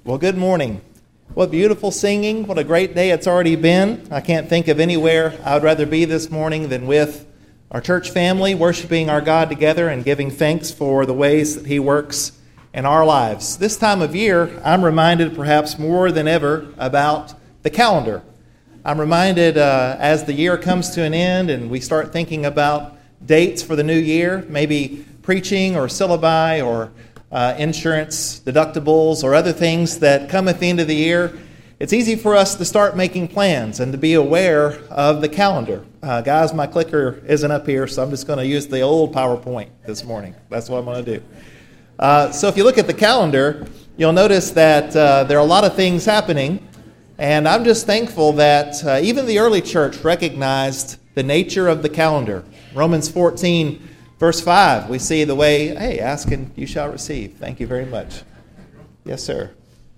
Well, good morning. What beautiful singing. What a great day it's already been. I can't think of anywhere I would rather be this morning than with our church family, worshiping our God together and giving thanks for the ways that He works in our lives. This time of year, I'm reminded perhaps more than ever about the calendar. I'm reminded as the year comes to an end and we start thinking about dates for the new year, maybe preaching or syllabi or insurance deductibles or other things that come at the end of the year, it's easy for us to start making plans and to be aware of the calendar. Guys, my clicker isn't up here, so I'm just going to use the old PowerPoint this morning. That's what I'm going to do. So if you look at the calendar, you'll notice that there are a lot of things happening, and I'm just thankful that even the early church recognized the nature of the calendar. Romans 14 Verse 5, we see the way, hey, ask and you shall receive. Thank you very much. Yes, sir.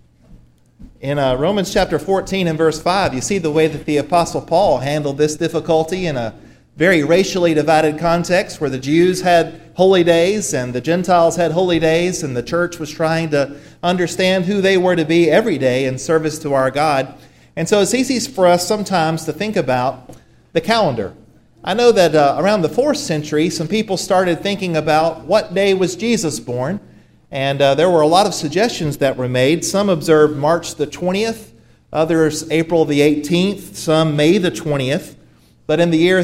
In Romans chapter 14 and verse 5, you see the way that the Apostle Paul handled this difficulty in a very racially divided context where the Jews had holy days and the Gentiles had holy days, and the church was trying to understand who they were to be every day in service to our God. And so it's easy for us sometimes to think about the calendar. I know that around the 4th century, some people started thinking about what day was Jesus born, and there were a lot of suggestions that were made. Some observed March the 20th, others April the 18th, some May the 20th. But in the year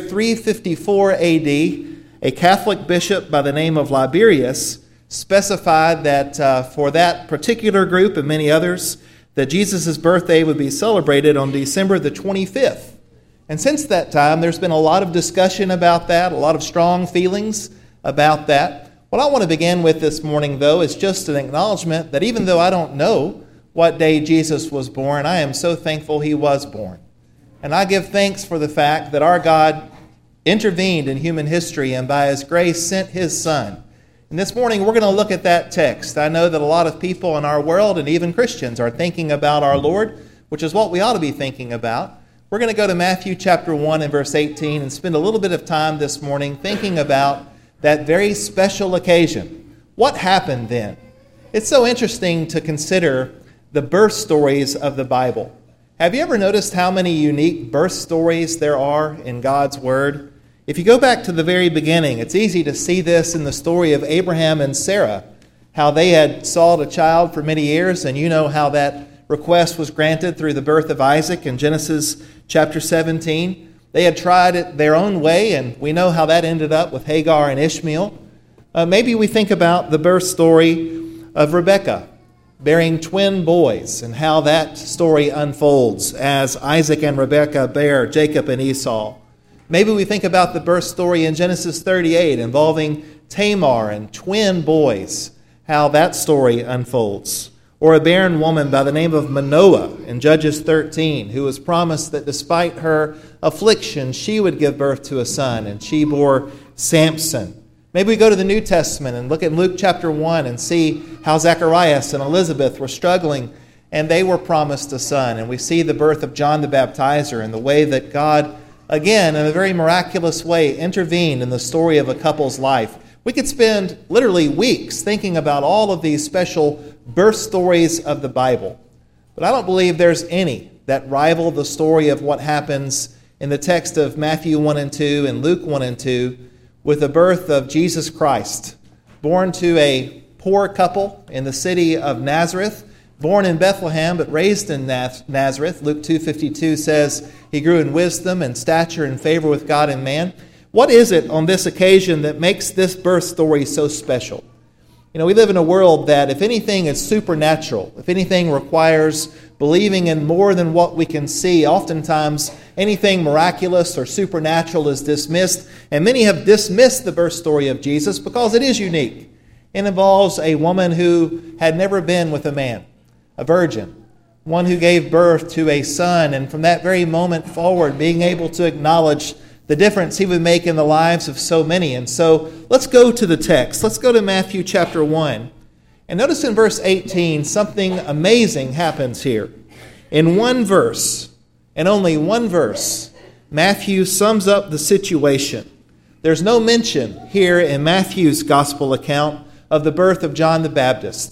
354 A.D., a Catholic bishop by the name of Liberius specified that for that particular group and many others, that Jesus' birthday would be celebrated on December the 25th. And since that time, there's been a lot of discussion about that, a lot of strong feelings about that. What I want to begin with this morning, though, is just an acknowledgement that even though I don't know what day Jesus was born, I am so thankful He was born. And I give thanks for the fact that our God intervened in human history and by His grace sent His Son. And this morning, we're going to look at that text. I know that a lot of people in our world, and even Christians, are thinking about our Lord, which is what we ought to be thinking about. We're going to go to Matthew chapter 1 and verse 18 and spend a little bit of time this morning thinking about that very special occasion. What happened then? It's so interesting to consider the birth stories of the Bible. Have you ever noticed how many unique birth stories there are in God's Word? If you go back to the very beginning, it's easy to see this in the story of Abraham and Sarah, how they had sought a child for many years, and you know how that request was granted through the birth of Isaac in Genesis chapter 17. They had tried it their own way, and we know how that ended up with Hagar and Ishmael. Maybe we think about the birth story of Rebekah bearing twin boys and how that story unfolds as Isaac and Rebekah bear Jacob and Esau. Maybe we think about the birth story in Genesis 38 involving Tamar and twin boys, how that story unfolds. Or a barren woman by the name of Manoah in Judges 13, who was promised that despite her affliction, she would give birth to a son, and she bore Samson. Maybe we go to the New Testament and look at Luke chapter 1 and see how Zacharias and Elizabeth were struggling, and they were promised a son. And we see the birth of John the Baptizer and the way that God, again, in a very miraculous way, intervened in the story of a couple's life. We could spend literally weeks thinking about all of these special birth stories of the Bible. But I don't believe there's any that rival the story of what happens in the text of Matthew 1 and 2 and Luke 1 and 2 with the birth of Jesus Christ, born to a poor couple in the city of Nazareth, born in Bethlehem but raised in Nazareth. Luke 2:52 says He grew in wisdom and stature and favor with God and man. What is it on this occasion that makes this birth story so special? You know, we live in a world that if anything is supernatural, if anything requires believing in more than what we can see, oftentimes anything miraculous or supernatural is dismissed. And many have dismissed the birth story of Jesus because it is unique. It involves a woman who had never been with a man, a virgin, one who gave birth to a son, and from that very moment forward being able to acknowledge the difference He would make in the lives of so many. And so let's go to the text. Let's go to Matthew chapter 1. And notice in verse 18, something amazing happens here. In one verse, and only one verse, Matthew sums up the situation. There's no mention here in Matthew's gospel account of the birth of John the Baptist.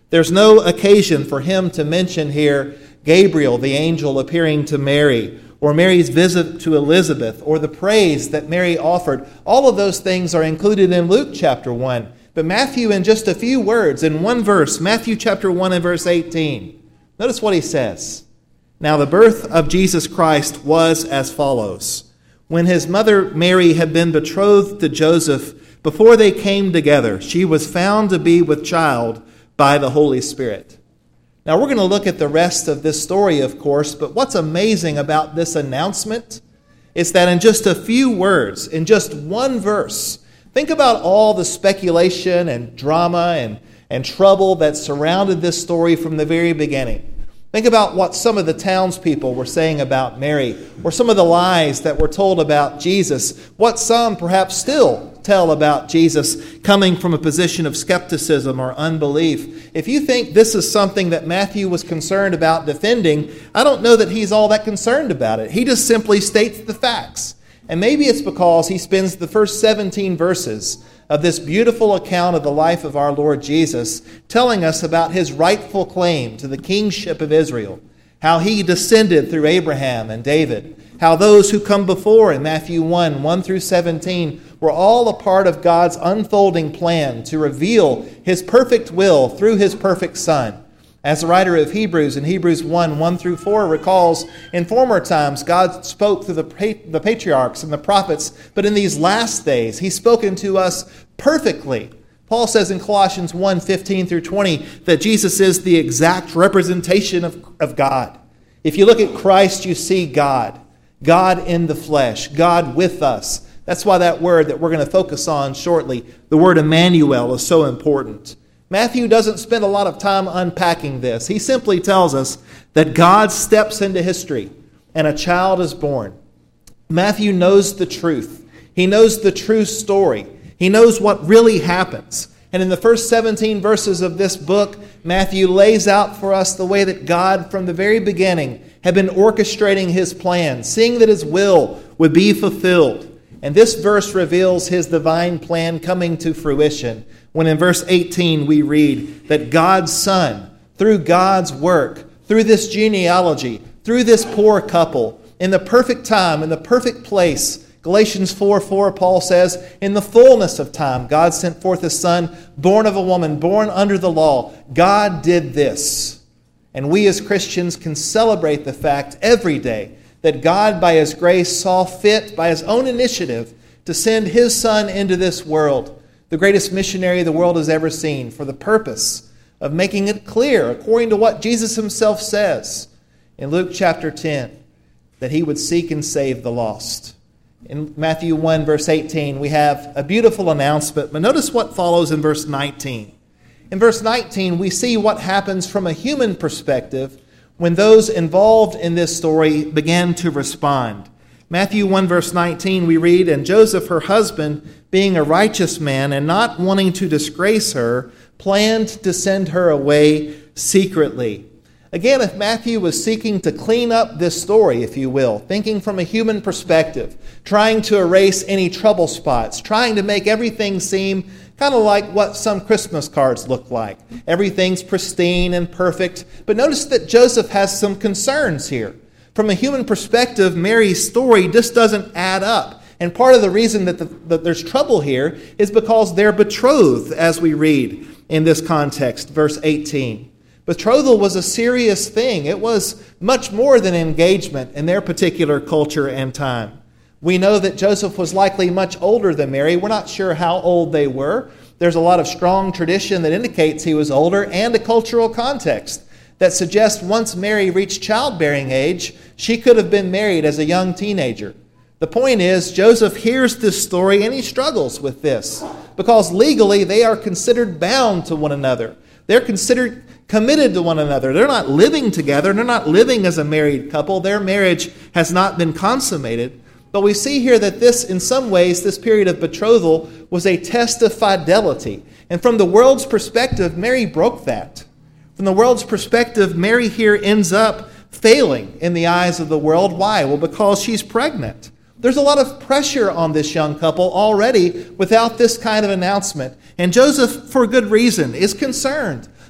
There's no occasion for him to mention here Gabriel, the angel, appearing to Mary, or Mary's visit to Elizabeth, or the praise that Mary offered. All of those things are included in Luke chapter 1. But Matthew, in just a few words, in one verse, Matthew chapter 1 and verse 18, notice what he says. Now the birth of Jesus Christ was as follows. When his mother Mary had been betrothed to Joseph, before they came together, she was found to be with child by the Holy Spirit. Now we're going to look at the rest of this story, of course, but what's amazing about this announcement is that in just a few words, in just one verse, think about all the speculation and drama and trouble that surrounded this story from the very beginning. Think about what some of the townspeople were saying about Mary, or some of the lies that were told about Jesus, what some perhaps still tell about Jesus coming from a position of skepticism or unbelief. If you think this is something that Matthew was concerned about defending, I don't know that he's all that concerned about it. He just simply states the facts. And maybe it's because he spends the first 17 verses of this beautiful account of the life of our Lord Jesus telling us about his rightful claim to the kingship of Israel, how he descended through Abraham and David, how those who come before in Matthew 1 through 17, were all a part of God's unfolding plan to reveal his perfect will through his perfect Son. As the writer of Hebrews in Hebrews 1 through 4 recalls, in former times God spoke through the patriarchs and the prophets, but in these last days he's spoken to us perfectly. Paul says in Colossians 1:15 through 20 that Jesus is the exact representation of God. If you look at Christ, you see God. God in the flesh, God with us. That's why that word that we're going to focus on shortly, the word Emmanuel, is so important. Matthew doesn't spend a lot of time unpacking this. He simply tells us that God steps into history and a child is born. Matthew knows the truth. He knows the true story. He knows what really happens. And in the first 17 verses of this book, Matthew lays out for us the way that God, from the very beginning, had been orchestrating his plan, seeing that his will would be fulfilled. And this verse reveals his divine plan coming to fruition, when in verse 18 we read that God's Son, through God's work, through this genealogy, through this poor couple, in the perfect time, in the perfect place, Galatians 4:4, Paul says, in the fullness of time, God sent forth his Son, born of a woman, born under the law. God did this. And we as Christians can celebrate the fact every day that God, by his grace, saw fit, by his own initiative, to send his Son into this world, the greatest missionary the world has ever seen, for the purpose of making it clear, according to what Jesus himself says in Luke chapter 10, that he would seek and save the lost. In Matthew 1, verse 18, we have a beautiful announcement, but notice what follows in verse 19. In verse 19, we see what happens from a human perspective when those involved in this story began to respond. Matthew 1 verse 19 we read, and Joseph, her husband, being a righteous man and not wanting to disgrace her, planned to send her away secretly. Again, if Matthew was seeking to clean up this story, if you will, thinking from a human perspective, trying to erase any trouble spots, trying to make everything seem kind of like what some Christmas cards look like. Everything's pristine and perfect. But notice that Joseph has some concerns here. From a human perspective, Mary's story just doesn't add up. And part of the reason that there's trouble here is because they're betrothed, as we read in this context, verse 18. Betrothal was a serious thing. It was much more than engagement in their particular culture and time. We know that Joseph was likely much older than Mary. We're not sure how old they were. There's a lot of strong tradition that indicates he was older, and a cultural context that suggests once Mary reached childbearing age, she could have been married as a young teenager. The point is, Joseph hears this story and he struggles with this because legally they are considered bound to one another. They're considered committed to one another. They're not living together. They're not living as a married couple. Their marriage has not been consummated. But we see here that this, in some ways, this period of betrothal was a test of fidelity. And from the world's perspective, Mary broke that. From the world's perspective, Mary here ends up failing in the eyes of the world. Why? Well, because she's pregnant. There's a lot of pressure on this young couple already without this kind of announcement. And Joseph, for good reason, is concerned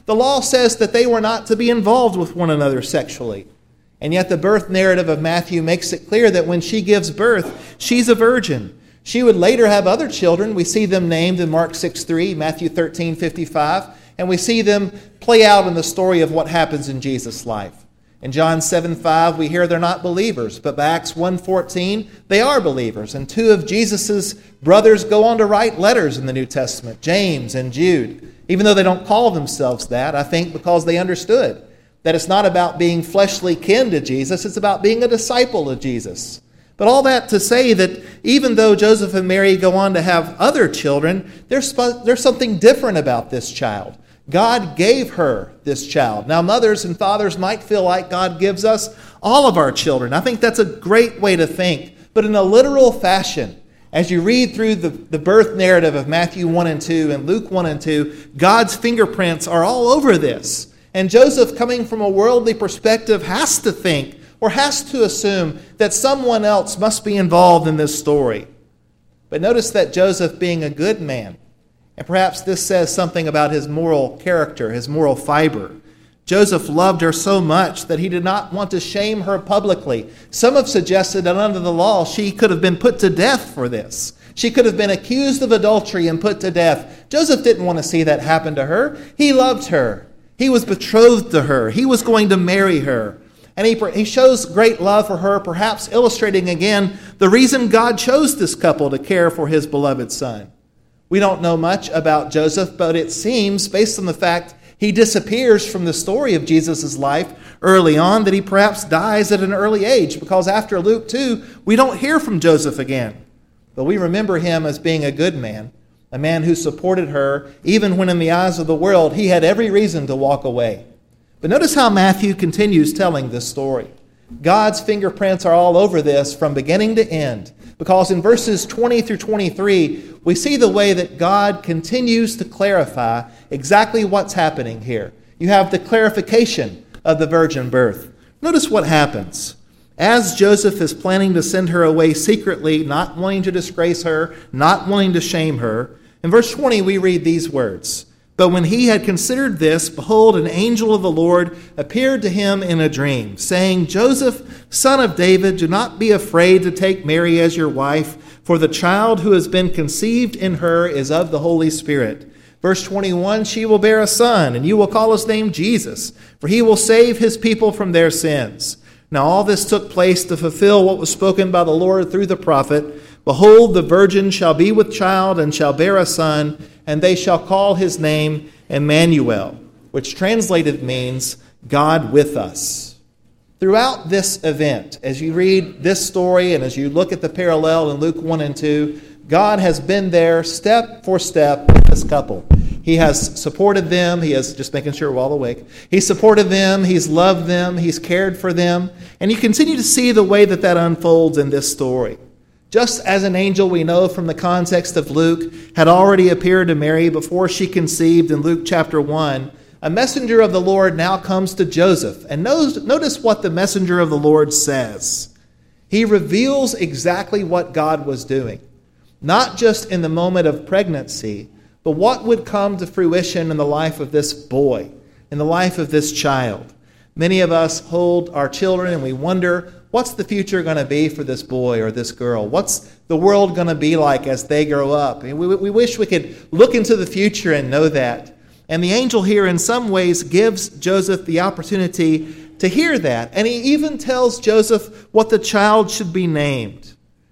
The law says that they were not to be involved with one another sexually. And yet the birth narrative of Matthew makes it clear that when she gives birth, she's a virgin. She would later have other children. We see them named in Mark 6:3, Matthew 13:55, and we see them play out in the story of what happens in Jesus' life. In John 7:5, we hear they're not believers, but by Acts 1:14, they are believers. And two of Jesus' brothers go on to write letters in the New Testament, James and Jude, even though they don't call themselves that, I think because they understood that it's not about being fleshly kin to Jesus, it's about being a disciple of Jesus. But all that to say that even though Joseph and Mary go on to have other children, there's something different about this child. God gave her this child. Now, mothers and fathers might feel like God gives us all of our children. I think that's a great way to think. But in a literal fashion, as you read through the birth narrative of Matthew 1 and 2 and Luke 1 and 2, God's fingerprints are all over this. And Joseph, coming from a worldly perspective, has to think or has to assume that someone else must be involved in this story. But notice that Joseph, being a good man, and perhaps this says something about his moral character, his moral fiber, Joseph loved her so much that he did not want to shame her publicly. Some have suggested that under the law she could have been put to death for this. She could have been accused of adultery and put to death. Joseph didn't want to see that happen to her. He loved her. He was betrothed to her. He was going to marry her. And he shows great love for her, perhaps illustrating again the reason God chose this couple to care for his beloved son. We don't know much about Joseph, but it seems, based on the fact he disappears from the story of Jesus' life early on, that he perhaps dies at an early age, because after Luke 2, we don't hear from Joseph again. But we remember him as being a good man, a man who supported her, even when in the eyes of the world he had every reason to walk away. But notice how Matthew continues telling this story. God's fingerprints are all over this from beginning to end, because in verses 20 through 23, we see the way that God continues to clarify exactly what's happening here. You have the clarification of the virgin birth. Notice what happens. As Joseph is planning to send her away secretly, not wanting to disgrace her, not wanting to shame her, in verse 20 we read these words. But when he had considered this, behold, an angel of the Lord appeared to him in a dream, saying, Joseph, son of David, do not be afraid to take Mary as your wife, for the child who has been conceived in her is of the Holy Spirit. Verse 21, she will bear a son, and you will call his name Jesus, for he will save his people from their sins. Now all this took place to fulfill what was spoken by the Lord through the prophet. Behold, the virgin shall be with child and shall bear a son, and they shall call his name Emmanuel, which translated means God with us. Throughout this event, as you read this story and as you look at the parallel in Luke 1 and 2, God has been there step for step with this couple. He has supported them. He has, just making sure we're all awake, He's supported them. He's loved them. He's cared for them. And you continue to see the way that unfolds in this story. Just as an angel, we know from the context of Luke, had already appeared to Mary before she conceived in Luke chapter 1, a messenger of the Lord now comes to Joseph. And notice what the messenger of the Lord says. He reveals exactly what God was doing, not just in the moment of pregnancy, but what would come to fruition in the life of this boy, in the life of this child. Many of us hold our children and we wonder, what's the future going to be for this boy or this girl? What's the world going to be like as they grow up? And we wish we could look into the future and know that. And the angel here in some ways gives Joseph the opportunity to hear that. And he even tells Joseph what the child should be named.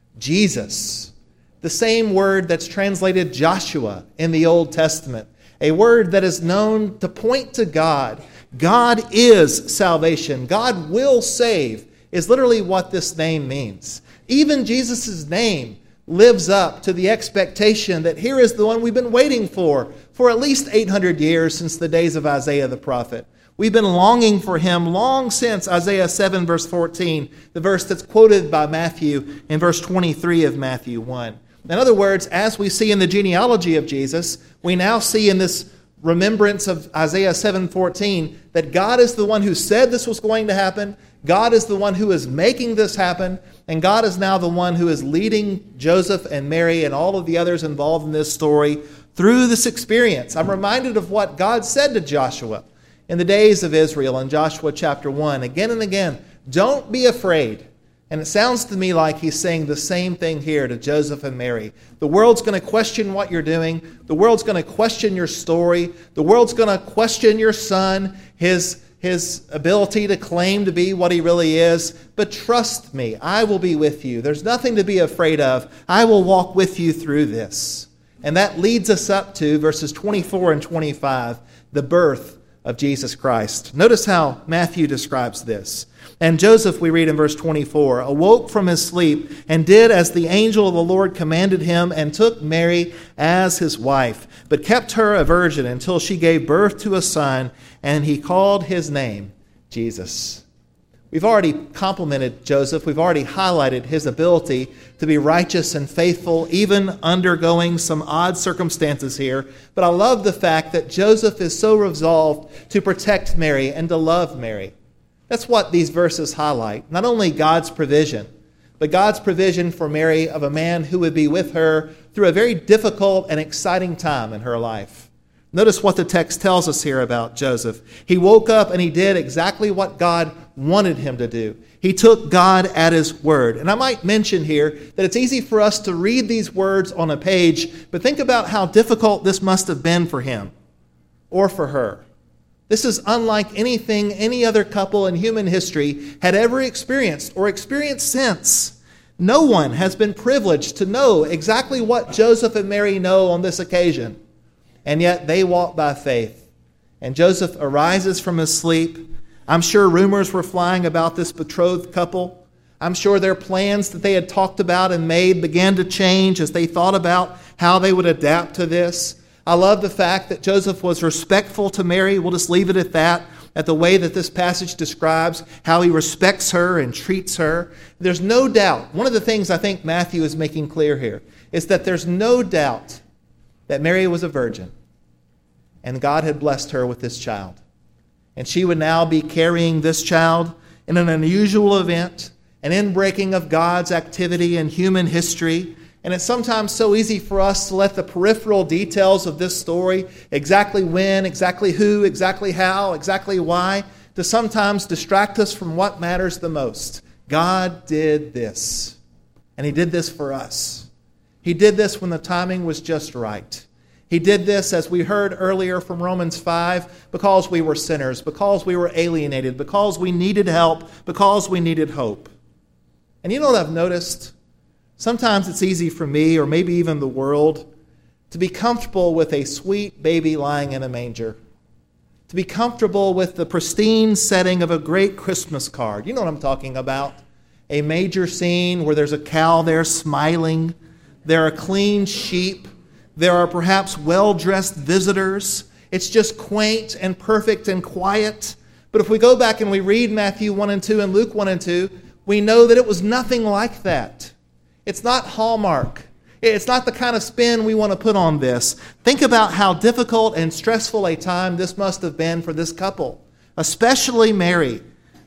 Jesus. The same word that's translated Joshua in the Old Testament. A word that is known to point to God. God is salvation. God will save is literally what this name means. Even Jesus' name lives up to the expectation that here is the one we've been waiting for at least 800 years since the days of Isaiah the prophet. We've been longing for him long since Isaiah 7 verse 14, the verse that's quoted by Matthew in verse 23 of Matthew 1. In other words, as we see in the genealogy of Jesus, we now see in this remembrance of Isaiah 7:14 that God is the one who said this was going to happen. God is the one who is making this happen. And God is now the one who is leading Joseph and Mary and all of the others involved in this story Through this experience, I'm reminded of what God said to Joshua in the days of Israel in Joshua chapter 1, again and again. Don't be afraid. And it sounds to me like he's saying the same thing here to Joseph and Mary. The world's going to question what you're doing. The world's going to question your story. The world's going to question your son, his ability to claim to be what he really is. But trust me, I will be with you. There's nothing to be afraid of. I will walk with you through this. And that leads us up to verses 24 and 25, the birth of Jesus Christ. Notice how Matthew describes this. And Joseph, we read in verse 24, awoke from his sleep and did as the angel of the Lord commanded him and took Mary as his wife, but kept her a virgin until she gave birth to a son, and he called his name Jesus. We've already complimented Joseph. We've already highlighted his ability to be righteous and faithful, even undergoing some odd circumstances here. But I love the fact that Joseph is so resolved to protect Mary and to love Mary. That's what these verses highlight. Not only God's provision, but God's provision for Mary of a man who would be with her through a very difficult and exciting time in her life. Notice what the text tells us here about Joseph. He woke up and he did exactly what God wanted him to do. He took God at his word. And I might mention here that it's easy for us to read these words on a page, but think about how difficult this must have been for him or for her. This is unlike anything any other couple in human history had ever experienced or experienced since. No one has been privileged to know exactly what Joseph and Mary know on this occasion. And yet they walk by faith. And Joseph arises from his sleep. I'm sure rumors were flying about this betrothed couple. I'm sure their plans that they had talked about and made began to change as they thought about how they would adapt to this. I love the fact that Joseph was respectful to Mary. We'll just leave it at that, at the way that this passage describes how he respects her and treats her. There's no doubt. One of the things I think Matthew is making clear here is that there's no doubt that Mary was a virgin and God had blessed her with this child. And she would now be carrying this child in an unusual event, an inbreaking of God's activity in human history. And it's sometimes so easy for us to let the peripheral details of this story, exactly when, exactly who, exactly how, exactly why, to sometimes distract us from what matters the most. God did this. And he did this for us. He did this when the timing was just right. He did this, as we heard earlier from Romans 5, because we were sinners, because we were alienated, because we needed help, because we needed hope. And you know what I've noticed? Sometimes it's easy for me, or maybe even the world, to be comfortable with a sweet baby lying in a manger. To be comfortable with the pristine setting of a great Christmas card. You know what I'm talking about. A major scene where there's a cow there smiling. There are clean sheep. There are perhaps well-dressed visitors. It's just quaint and perfect and quiet. But if we go back and we read Matthew 1 and 2 and Luke 1 and 2, we know that it was nothing like that. It's not Hallmark. It's not the kind of spin we want to put on this. Think about how difficult and stressful a time this must have been for this couple, especially Mary,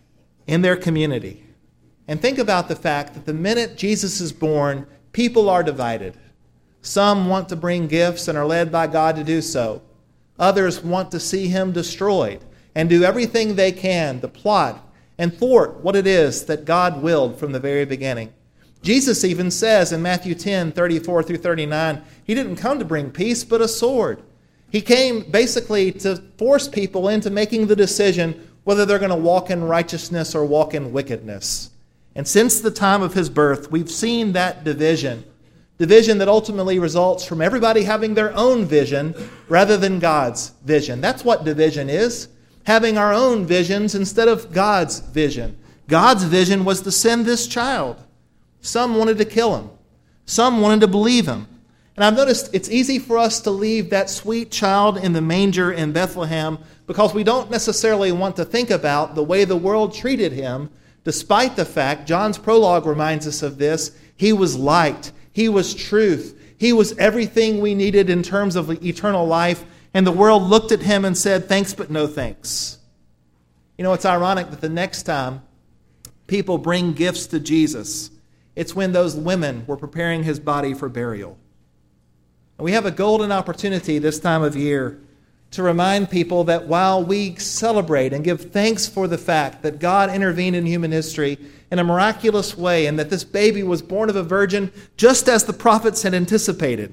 in their community. And think about the fact that the minute Jesus is born, people are divided. Some want to bring gifts and are led by God to do so. Others want to see him destroyed and do everything they can to plot and thwart what it is that God willed from the very beginning. Jesus even says in Matthew 10, 34 through 39, he didn't come to bring peace, but a sword. He came basically to force people into making the decision whether they're going to walk in righteousness or walk in wickedness. And since the time of his birth, we've seen that division that ultimately results from everybody having their own vision rather than God's vision. That's what division is, having our own visions instead of God's vision. God's vision was to send this child. Some wanted to kill him. Some wanted to believe him. And I've noticed it's easy for us to leave that sweet child in the manger in Bethlehem because we don't necessarily want to think about the way the world treated him, despite the fact, John's prologue reminds us of this, he was light, he was truth, he was everything we needed in terms of eternal life, and the world looked at him and said, thanks but no thanks. You know, it's ironic that the next time people bring gifts to Jesus, it's when those women were preparing his body for burial. And we have a golden opportunity this time of year to remind people that while we celebrate and give thanks for the fact that God intervened in human history in a miraculous way and that this baby was born of a virgin just as the prophets had anticipated,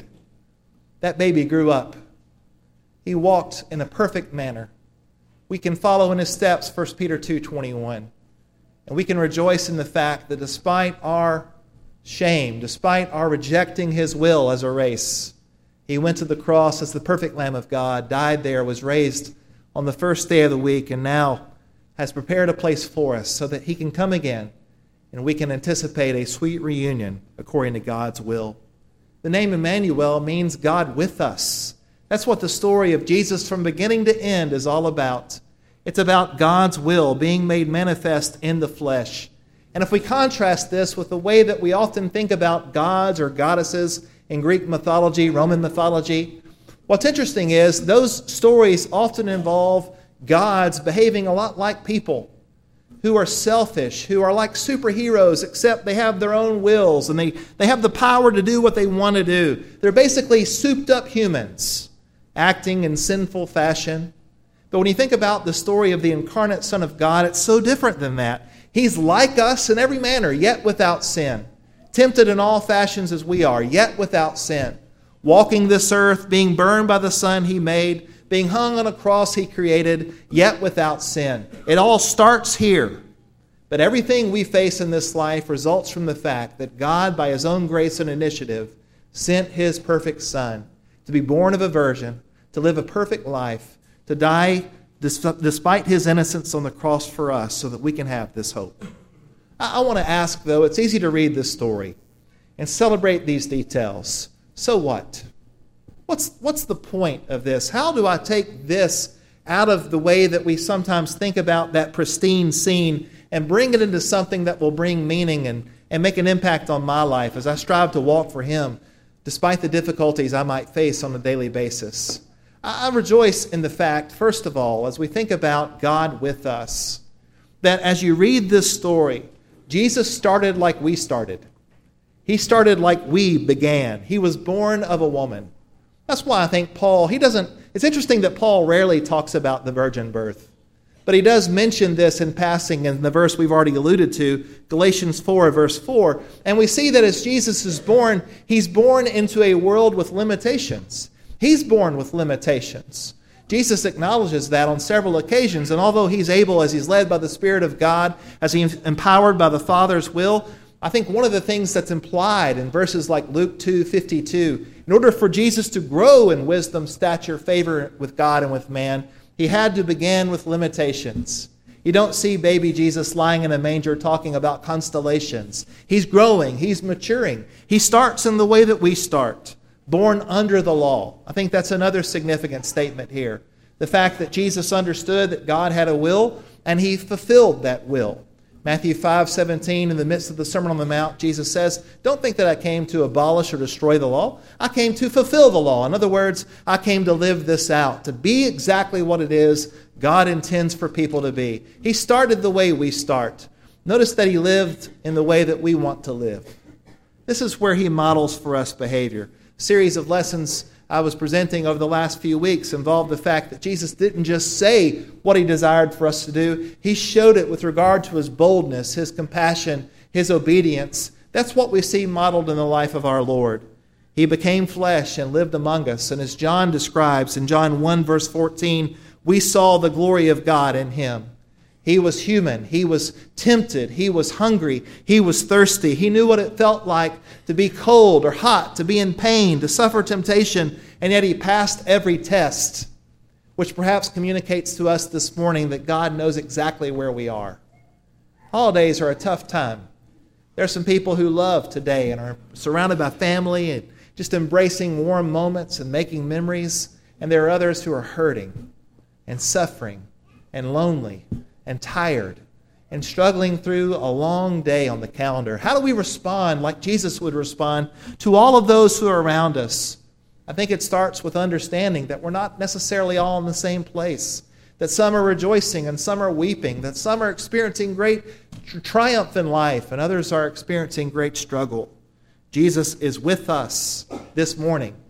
that baby grew up. He walked in a perfect manner. We can follow in his steps, 1 Peter 2:21. And we can rejoice in the fact that despite our shame, despite our rejecting his will as a race, he went to the cross as the perfect Lamb of God, died there, was raised on the first day of the week, and now has prepared a place for us so that he can come again and we can anticipate a sweet reunion according to God's will. The name Emmanuel means God with us. That's what the story of Jesus from beginning to end is all about. It's about God's will being made manifest in the flesh. And if we contrast this with the way that we often think about gods or goddesses in Greek mythology, Roman mythology, what's interesting is those stories often involve gods behaving a lot like people who are selfish, who are like superheroes, except they have their own wills and they have the power to do what they want to do. They're basically souped-up humans acting in sinful fashion. But when you think about the story of the incarnate Son of God, it's so different than that. He's like us in every manner, yet without sin. Tempted in all fashions as we are, yet without sin. Walking this earth, being burned by the sun he made, being hung on a cross he created, yet without sin. It all starts here. But everything we face in this life results from the fact that God, by his own grace and initiative, sent his perfect Son to be born of a virgin, to live a perfect life, to die despite his innocence on the cross for us so that we can have this hope. I want to ask, though, it's easy to read this story and celebrate these details. So what? What's the point of this? How do I take this out of the way that we sometimes think about that pristine scene and bring it into something that will bring meaning and make an impact on my life as I strive to walk for him despite the difficulties I might face on a daily basis? I rejoice in the fact, first of all, as we think about God with us, that as you read this story, Jesus started like we started. He started like we began. He was born of a woman. That's why I think Paul, it's interesting that Paul rarely talks about the virgin birth. But he does mention this in passing in the verse we've already alluded to, Galatians 4, verse 4. And we see that as Jesus is born, he's born into a world with limitations. He's born with limitations. Jesus acknowledges that on several occasions, and although he's able, as he's led by the Spirit of God, as he's empowered by the Father's will, I think one of the things that's implied in verses like Luke 2:52, in order for Jesus to grow in wisdom, stature, favor with God and with man, he had to begin with limitations. You don't see baby Jesus lying in a manger talking about constellations. He's growing. He's maturing. He starts in the way that we start. Born under the law. I think that's another significant statement here. The fact that Jesus understood that God had a will, and he fulfilled that will. Matthew 5:17, in the midst of the Sermon on the Mount, Jesus says, "Don't think that I came to abolish or destroy the law. I came to fulfill the law." In other words, I came to live this out, to be exactly what it is God intends for people to be. He started the way we start. Notice that he lived in the way that we want to live. This is where he models for us behavior. Series of lessons I was presenting over the last few weeks involved the fact that Jesus didn't just say what he desired for us to do. He showed it with regard to his boldness, his compassion, his obedience. That's what we see modeled in the life of our Lord. He became flesh and lived among us. And as John describes in John 1 verse 14, we saw the glory of God in him. He was human. He was tempted. He was hungry. He was thirsty. He knew what it felt like to be cold or hot, to be in pain, to suffer temptation, and yet he passed every test, which perhaps communicates to us this morning that God knows exactly where we are. Holidays are a tough time. There are some people who love today and are surrounded by family and just embracing warm moments and making memories, and there are others who are hurting and suffering and lonely and tired and struggling through a long day on the calendar. How do we respond like Jesus would respond to all of those who are around us? I think it starts with understanding that we're not necessarily all in the same place, that some are rejoicing and some are weeping, that some are experiencing great triumph in life and others are experiencing great struggle. Jesus is with us this morning.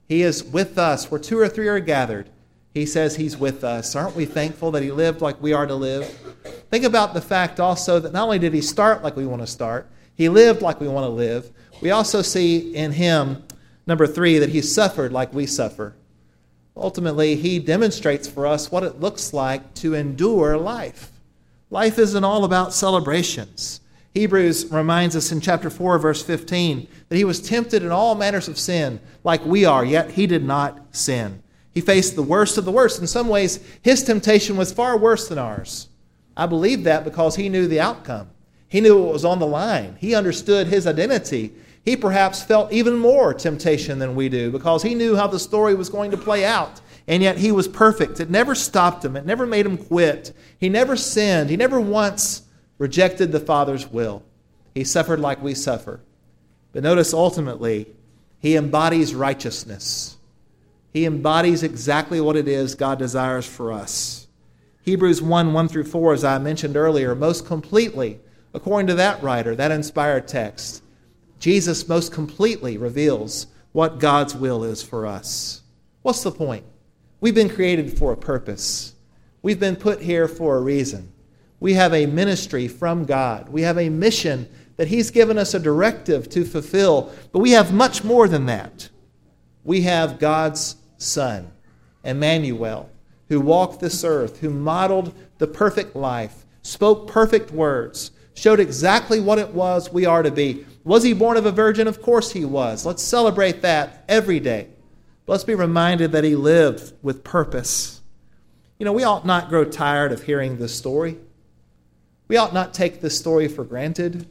He is with us. Where 2 or 3 are gathered, he says he's with us. Aren't we thankful that he lived like we are to live? Think about the fact also that not only did he start like we want to start, he lived like we want to live. We also see in him, number 3, that he suffered like we suffer. Ultimately, he demonstrates for us what it looks like to endure life. Life isn't all about celebrations. Hebrews reminds us in chapter 4, verse 15, that he was tempted in all manners of sin like we are, yet he did not sin. He faced the worst of the worst. In some ways, his temptation was far worse than ours. I believe that because he knew the outcome. He knew what was on the line. He understood his identity. He perhaps felt even more temptation than we do because he knew how the story was going to play out. And yet he was perfect. It never stopped him. It never made him quit. He never sinned. He never once rejected the Father's will. He suffered like we suffer. But notice ultimately, he embodies righteousness. He embodies exactly what it is God desires for us. Hebrews 1:1-4, as I mentioned earlier, most completely, according to that writer, that inspired text, Jesus most completely reveals what God's will is for us. What's the point? We've been created for a purpose. We've been put here for a reason. We have a ministry from God. We have a mission that he's given us a directive to fulfill. But we have much more than that. We have God's Son, Emmanuel, who walked this earth, who modeled the perfect life, spoke perfect words, showed exactly what it was we are to be. Was he born of a virgin? Of course he was. Let's celebrate that every day. But let's be reminded that he lived with purpose. You know, we ought not grow tired of hearing this story. We ought not take this story for granted.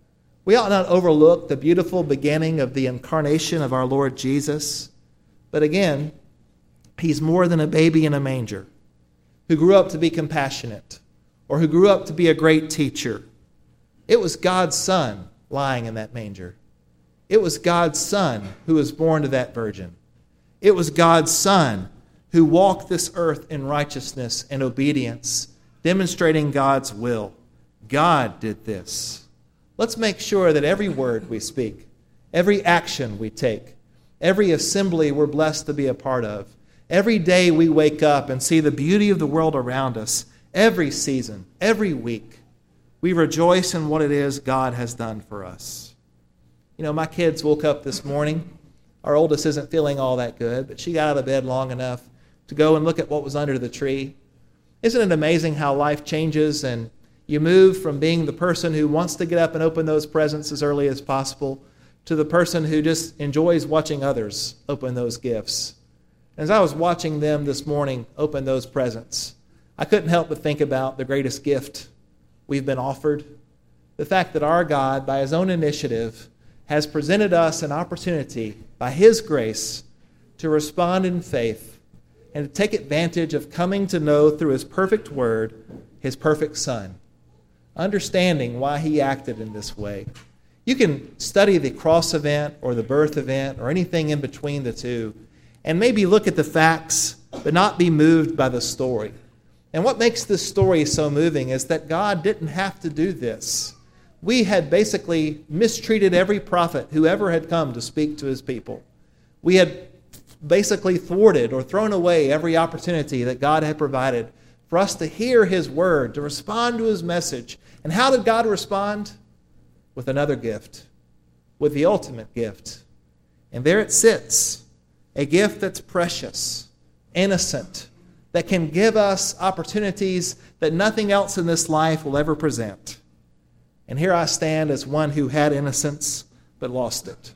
We ought not overlook the beautiful beginning of the incarnation of our Lord Jesus. But again, he's more than a baby in a manger who grew up to be compassionate or who grew up to be a great teacher. It was God's Son lying in that manger. It was God's Son who was born to that virgin. It was God's Son who walked this earth in righteousness and obedience, demonstrating God's will. God did this. Let's make sure that every word we speak, every action we take, every assembly we're blessed to be a part of, every day we wake up and see the beauty of the world around us, every season, every week, we rejoice in what it is God has done for us. You know, my kids woke up this morning. Our oldest isn't feeling all that good, but she got out of bed long enough to go and look at what was under the tree. Isn't it amazing how life changes and you move from being the person who wants to get up and open those presents as early as possible to the person who just enjoys watching others open those gifts. As I was watching them this morning open those presents, I couldn't help but think about the greatest gift we've been offered. The fact that our God, by his own initiative, has presented us an opportunity, by his grace, to respond in faith and to take advantage of coming to know through his perfect word, his perfect Son, understanding why he acted in this way. You can study the cross event or the birth event or anything in between the two and maybe look at the facts but not be moved by the story. And what makes this story so moving is that God didn't have to do this. We had basically mistreated every prophet who ever had come to speak to his people. We had basically thwarted or thrown away every opportunity that God had provided for us to hear his word, to respond to his message. And how did God respond? With another gift, with the ultimate gift. And there it sits, a gift that's precious, innocent, that can give us opportunities that nothing else in this life will ever present. And here I stand as one who had innocence but lost it.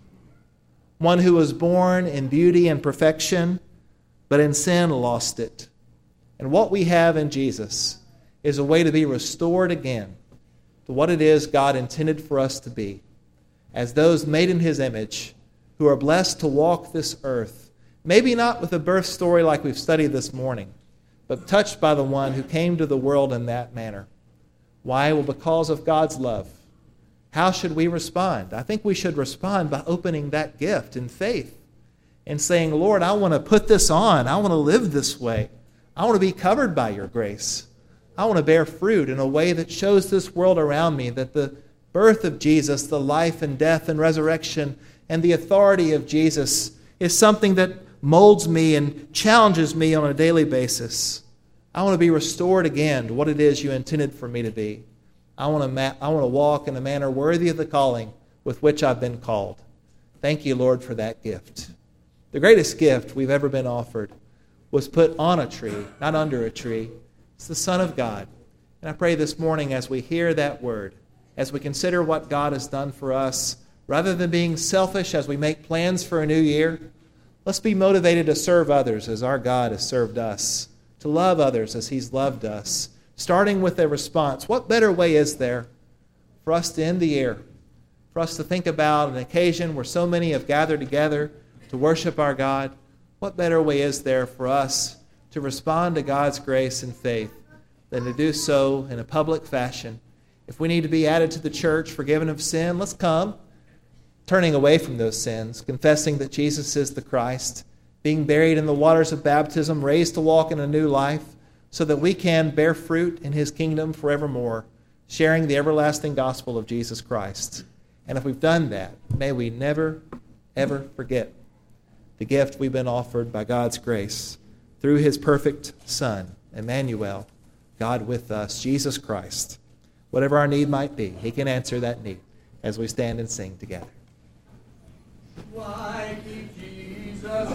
One who was born in beauty and perfection, but in sin lost it. And what we have in Jesus is a way to be restored again to what it is God intended for us to be, as those made in his image who are blessed to walk this earth, maybe not with a birth story like we've studied this morning, but touched by the one who came to the world in that manner. Why? Well, because of God's love. How should we respond? I think we should respond by opening that gift in faith and saying, Lord, I want to put this on. I want to live this way. I want to be covered by your grace. I want to bear fruit in a way that shows this world around me that the birth of Jesus, the life and death and resurrection and the authority of Jesus is something that molds me and challenges me on a daily basis. I want to be restored again to what it is you intended for me to be. I want to walk in a manner worthy of the calling with which I've been called. Thank you, Lord, for that gift. The greatest gift we've ever been offered was put on a tree, not under a tree. It's the Son of God. And I pray this morning as we hear that word, as we consider what God has done for us, rather than being selfish as we make plans for a new year, let's be motivated to serve others as our God has served us, to love others as He's loved us, starting with a response. What better way is there for us to end the year, for us to think about an occasion where so many have gathered together to worship our God? What better way is there for us to respond to God's grace and faith than to do so in a public fashion? If we need to be added to the church, forgiven of sin, let's come, turning away from those sins, confessing that Jesus is the Christ, being buried in the waters of baptism, raised to walk in a new life, so that we can bear fruit in His kingdom forevermore, sharing the everlasting gospel of Jesus Christ. And if we've done that, may we never, ever forget the gift we've been offered by God's grace through His perfect Son, Emmanuel, God with us, Jesus Christ. Whatever our need might be, He can answer that need as we stand and sing together. Why keep Jesus